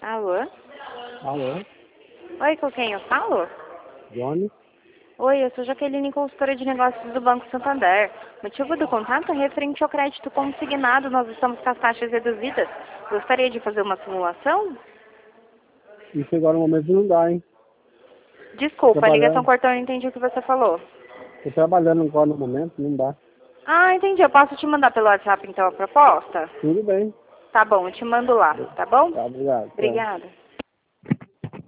Alô? Alô, Oi, com quem eu falo? Johnny? Oi, eu sou Jaqueline, consultora de negócios do Banco Santander. Motivo do contato é referente ao crédito consignado. Nós estamos com as taxas reduzidas. Gostaria de fazer uma simulação? Isso agora no momento não dá, hein? Desculpa, a ligação Trabalhando. cortou, eu não entendi o que você falou. Tô trabalhando agora no momento, não dá. Ah, entendi. Eu posso te mandar pelo WhatsApp, então, a proposta? Tudo bem. Tá bom, eu te mando lá, tá bom? Tá, obrigado. Tchau. Obrigada.